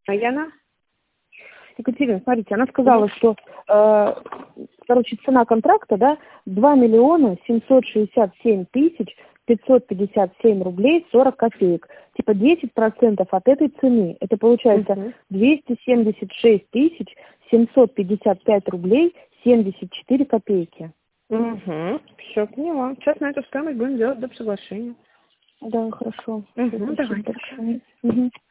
А Яна? Екатерина, смотрите, она сказала, что, короче, цена контракта, да, 2 миллиона 767 тысяч 557 рублей 40 копеек. Типа 10% от этой цены. Это получается 276 тысяч 755 рублей 74 копейки. Все, поняла. Сейчас на эту стоимость будем делать доп. Соглашение. Да, хорошо. Давай. Угу.